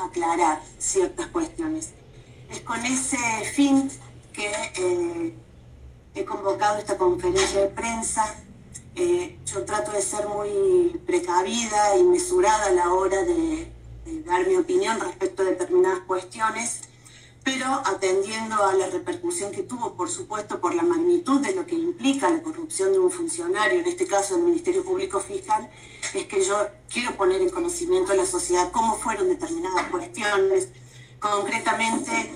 aclarar ciertas cuestiones. Es con ese fin que he convocado esta conferencia de prensa. Yo trato de ser muy precavida y mesurada a la hora de dar mi opinión respecto a determinadas cuestiones, pero atendiendo a la repercusión que tuvo, por supuesto, por la magnitud de lo que implica la corrupción de un funcionario, en este caso del Ministerio Público Fiscal, es que yo quiero poner en conocimiento de la sociedad cómo fueron determinadas cuestiones. Concretamente,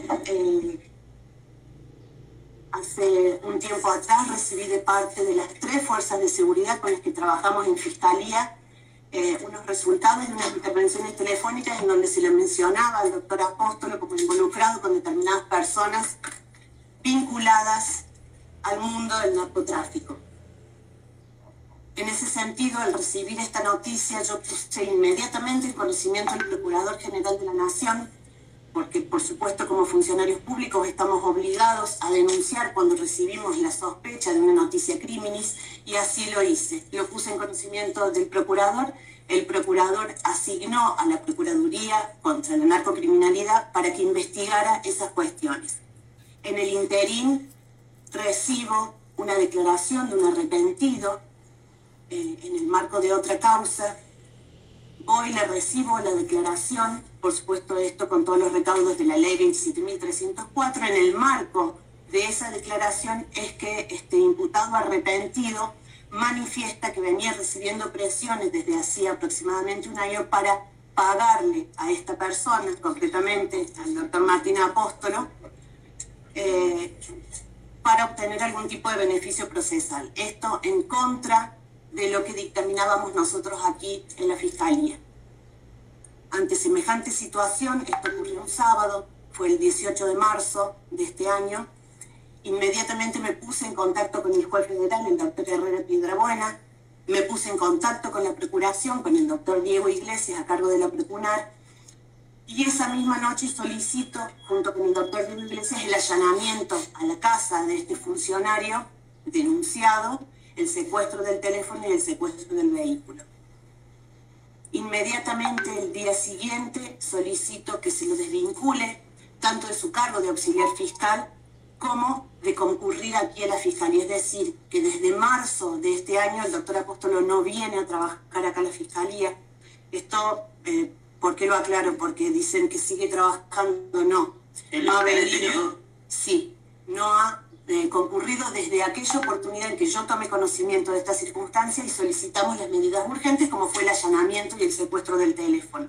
hace un tiempo atrás recibí de parte de las 3 fuerzas de seguridad con las que trabajamos en Fiscalía unos resultados de unas intervenciones telefónicas en donde se le mencionaba al doctor Apóstolo como involucrado con determinadas personas vinculadas al mundo del narcotráfico. En ese sentido, al recibir esta noticia, yo puse inmediatamente en conocimiento del Procurador General de la Nación, porque por supuesto como funcionarios públicos estamos obligados a denunciar cuando recibimos la sospecha de una noticia criminis, y así lo hice. Lo puse en conocimiento del procurador. El procurador asignó a la Procuraduría contra la Narcocriminalidad para que investigara esas cuestiones. En el interín recibo una declaración de un arrepentido en el marco de otra causa. Hoy le recibo la declaración, por supuesto esto con todos los recaudos de la ley 27.304. En el marco de esa declaración es que este imputado arrepentido manifiesta que venía recibiendo presiones desde hacía aproximadamente un año para pagarle a esta persona, concretamente al doctor Martín Apóstolo, para obtener algún tipo de beneficio procesal. Esto en contra de lo que dictaminábamos nosotros aquí en la Fiscalía. Ante semejante situación, esto ocurrió un sábado, fue el 18 de marzo de este año, inmediatamente me puse en contacto con el juez federal, el doctor Herrera Piedrabuena, me puse en contacto con la Procuración, con el doctor Diego Iglesias a cargo de la Procunar, y esa misma noche solicito, junto con el doctor Diego Iglesias, el allanamiento a la casa de este funcionario denunciado, el secuestro del teléfono y el secuestro del vehículo. Inmediatamente, el día siguiente, solicito que se lo desvincule tanto de su cargo de auxiliar fiscal como de concurrir aquí a la Fiscalía. Es decir, que desde marzo de este año el doctor Apóstolo no viene a trabajar acá a la Fiscalía. Esto, ¿por qué lo aclaro? Porque dicen que sigue trabajando. No ha venido. Sí, no ha concurrido desde aquella oportunidad en que yo tomé conocimiento de esta circunstancia y solicitamos las medidas urgentes, como fue el allanamiento y el secuestro del teléfono.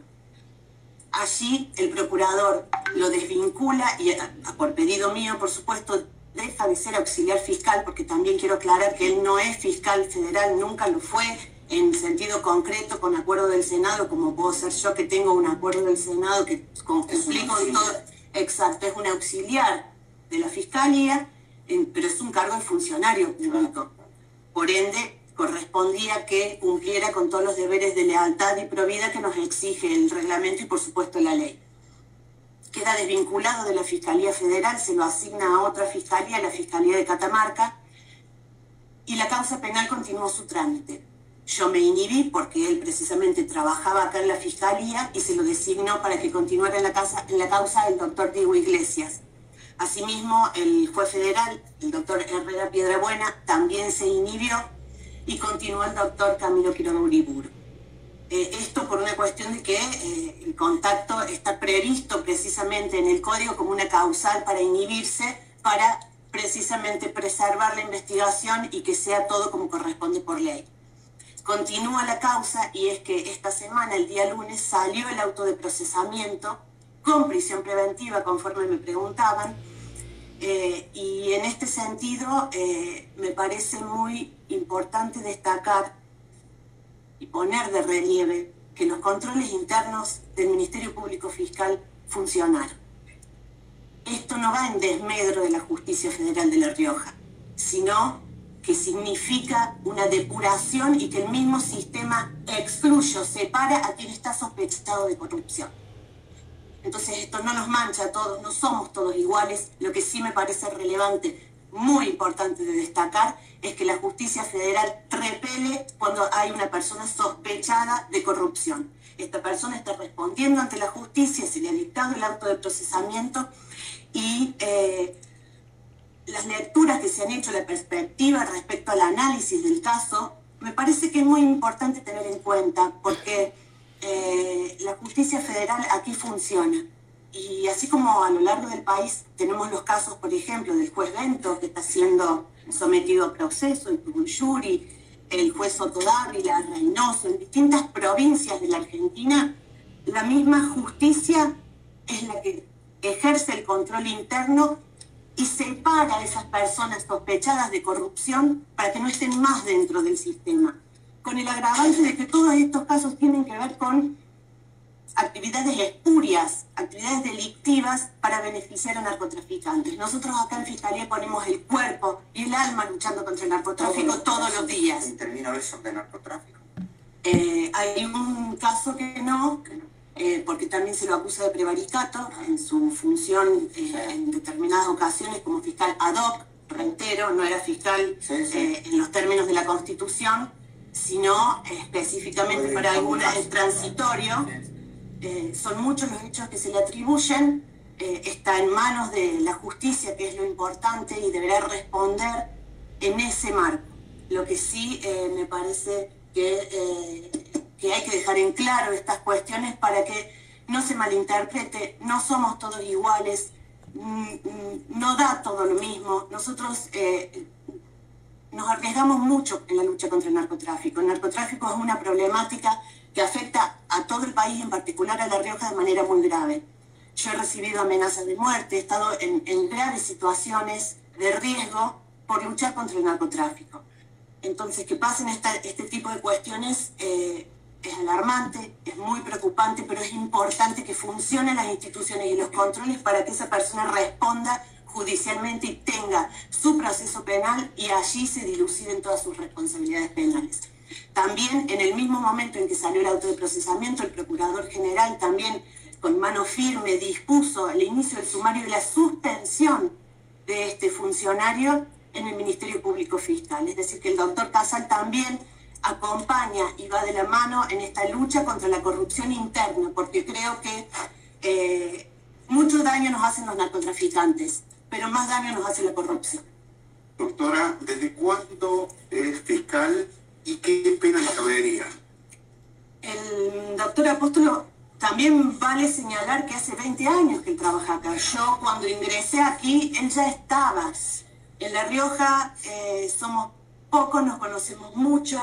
Allí el procurador lo desvincula y, por pedido mío, por supuesto, deja de ser auxiliar fiscal, porque también quiero aclarar que él no es fiscal federal, nunca lo fue en sentido concreto con acuerdo del Senado, como puedo ser yo que tengo un acuerdo del Senado que cumplí con todo. Exacto, es un auxiliar de la Fiscalía, pero es un cargo de funcionario público. Por ende, correspondía que cumpliera con todos los deberes de lealtad y probidad que nos exige el reglamento y, por supuesto, la ley. Queda desvinculado de la Fiscalía Federal, se lo asigna a otra fiscalía, la Fiscalía de Catamarca, y la causa penal continuó su trámite. Yo me inhibí porque él precisamente trabajaba acá en la Fiscalía y se lo designó para que continuara en la causa el doctor Diego Iglesias. Asimismo, el juez federal, el doctor Herrera Piedrabuena, también se inhibió y continuó el doctor Camilo Quiroga Uriburu. Esto por una cuestión de que el contacto está previsto precisamente en el código como una causal para inhibirse, para precisamente preservar la investigación y que sea todo como corresponde por ley. Continúa la causa, y es que esta semana, el día lunes, salió el auto de procesamiento con prisión preventiva, conforme me preguntaban, y en este sentido me parece muy importante destacar y poner de relieve que los controles internos del Ministerio Público Fiscal funcionaron. Esto no va en desmedro de la Justicia Federal de La Rioja, sino que significa una depuración y que el mismo sistema excluye o separa a quien está sospechado de corrupción. Entonces esto no nos mancha a todos, no somos todos iguales. Lo que sí me parece relevante, muy importante de destacar, es que la justicia federal repele cuando hay una persona sospechada de corrupción. esta persona está respondiendo ante la justicia, se le ha dictado el auto de procesamiento y las lecturas que se han hecho, la perspectiva respecto al análisis del caso, me parece que es muy importante tener en cuenta porque la justicia federal aquí funciona. Y así como a lo largo del país tenemos los casos, por ejemplo, del juez Bento, que está siendo sometido a proceso, el Tuyuri, el juez Soto Dávila, Reynoso, en distintas provincias de la Argentina, la misma justicia es la que ejerce el control interno y separa a esas personas sospechadas de corrupción para que no estén más dentro del sistema, con el agravante de que todos estos casos tienen que ver con actividades espurias, actividades delictivas para beneficiar a narcotraficantes. Nosotros acá en Fiscalía ponemos el cuerpo y el alma luchando contra el narcotráfico todos los días. ¿Terminó eso de narcotráfico? Hay un caso que no, porque también se lo acusa de prevaricato en su función en determinadas ocasiones como fiscal ad hoc, reitero, no era fiscal en los términos de la Constitución, sino específicamente para alguna, el transitorio. Son muchos los hechos que se le atribuyen, está en manos de la justicia, que es lo importante, y deberá responder en ese marco. Lo que sí me parece que hay que dejar en claro estas cuestiones para que no se malinterprete, no somos todos iguales, no da todo lo mismo. Nosotros nos arriesgamos mucho en la lucha contra el narcotráfico. El narcotráfico es una problemática que afecta a todo el país, en particular a La Rioja, de manera muy grave. Yo he recibido amenazas de muerte, he estado en graves situaciones de riesgo por luchar contra el narcotráfico. Entonces, que pasen este tipo de cuestiones es alarmante, es muy preocupante, pero es importante que funcionen las instituciones y los controles para que esa persona responda judicialmente y tenga su proceso penal y allí se diluciden todas sus responsabilidades penales. También en el mismo momento en que salió el auto de procesamiento, el Procurador General también con mano firme dispuso el inicio del sumario y la suspensión de este funcionario en el Ministerio Público Fiscal. Es decir, que el doctor Casal también acompaña y va de la mano en esta lucha contra la corrupción interna, porque creo que mucho daño nos hacen los narcotraficantes, pero más daño nos hace la corrupción. Doctora, ¿desde cuándo es fiscal y qué pena le cabería? El doctor Apóstolo también vale señalar que hace 20 años que él trabaja acá. Yo cuando ingresé aquí, él ya estaba. En La Rioja somos pocos, nos conocemos mucho,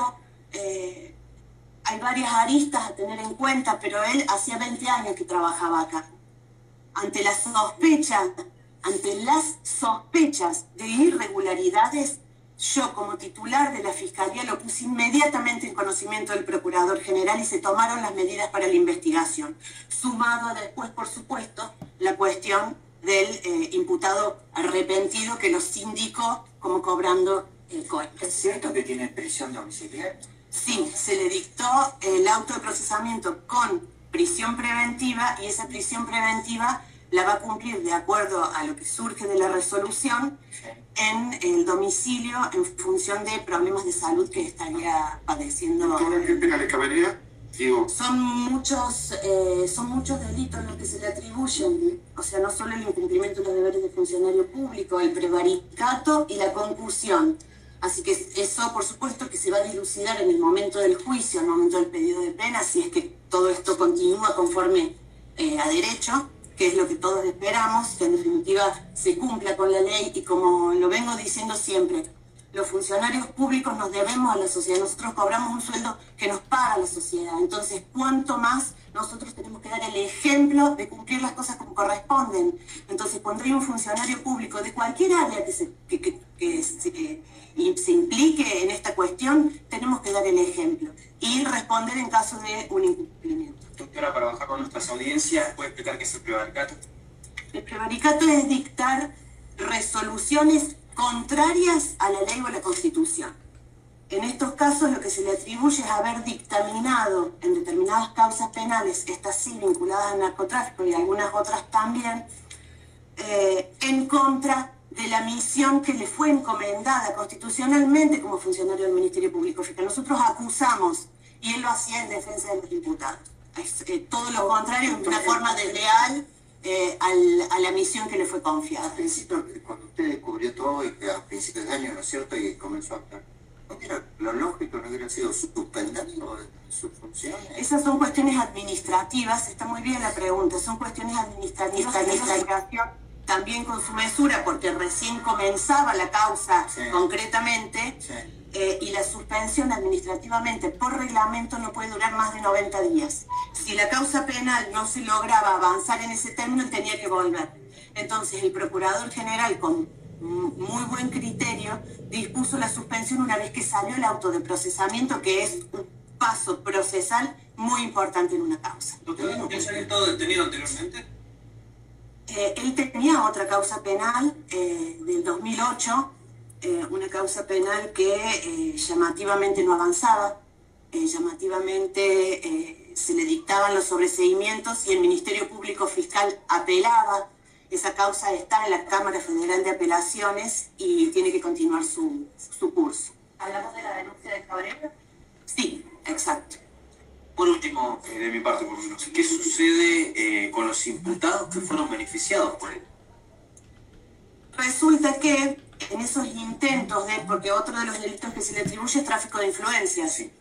hay varias aristas a tener en cuenta, pero él hacía 20 años que trabajaba acá. Ante las sospechas de irregularidades, yo como titular de la Fiscalía lo puse inmediatamente en conocimiento del Procurador General y se tomaron las medidas para la investigación, sumado a después, por supuesto, la cuestión del imputado arrepentido que los indicó como cobrando cohetes. ¿Es cierto que tiene prisión domiciliaria? Sí, se le dictó el auto de procesamiento con prisión preventiva y esa prisión preventiva la va a cumplir de acuerdo a lo que surge de la resolución en el domicilio en función de problemas de salud que estaría padeciendo. ¿Qué pena le cabería? Digo. Son muchos delitos los que se le atribuyen, o sea, no solo el incumplimiento de los deberes de funcionario público, el prevaricato y la concursión. Así que eso, por supuesto, que se va a dilucidar en el momento del juicio, en el momento del pedido de pena, si es que todo esto continúa conforme a derecho, que es lo que todos esperamos, que en definitiva se cumpla con la ley y como lo vengo diciendo siempre, los funcionarios públicos nos debemos a la sociedad, nosotros cobramos un sueldo que nos paga la sociedad, entonces cuanto más nosotros tenemos que dar el ejemplo de cumplir las cosas como corresponden. Entonces cuando hay un funcionario público de cualquier área que se implique en esta cuestión, tenemos que dar el ejemplo y responder en caso de un incumplimiento. Doctora, para bajar con nuestras audiencias, ¿puede explicar qué es el prevaricato? El prevaricato es dictar resoluciones contrarias a la ley o a la Constitución. En estos casos lo que se le atribuye es haber dictaminado en determinadas causas penales, estas sí vinculadas al narcotráfico y algunas otras también, en contra de la misión que le fue encomendada constitucionalmente como funcionario del Ministerio Público Fiscal. Nosotros acusamos, y él lo hacía en defensa de los imputados. Es todo lo contrario, es una forma desleal a la misión que le fue confiada. Al principio, cuando usted descubrió todo y que a principios de año, ¿no es cierto?, y comenzó a actuar, ¿no era lo lógico, no hubiera sido suspenderlo de sus funciones? Esas son cuestiones administrativas, está muy bien la pregunta, son cuestiones administrativas, también con su mesura, porque recién comenzaba la causa concretamente, y la suspensión administrativamente por reglamento no puede durar más de 90 días. Si la causa penal no se lograba avanzar en ese término, él tenía que volver. Entonces el Procurador General, con muy buen criterio, dispuso la suspensión una vez que salió el auto de procesamiento, que es un paso procesal muy importante en una causa. ¿Doctor, ¿él se había estado detenido anteriormente? Él tenía otra causa penal del 2008, una causa penal que llamativamente no avanzaba, llamativamente se le dictaban los sobreseimientos y el Ministerio Público Fiscal apelaba. Esa causa está en la Cámara Federal de Apelaciones y tiene que continuar su curso. ¿Hablamos de la denuncia de Cabrera? Sí, exacto. Por último, de mi parte por lo menos, ¿qué sucede con los imputados que fueron beneficiados por él? Resulta que en esos intentos porque otro de los delitos que se le atribuye es tráfico de influencias. Sí.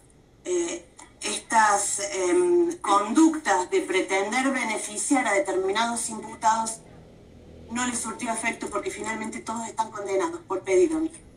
Estas conductas de pretender beneficiar a determinados imputados no les surtió efecto porque finalmente todos están condenados por pedido mío.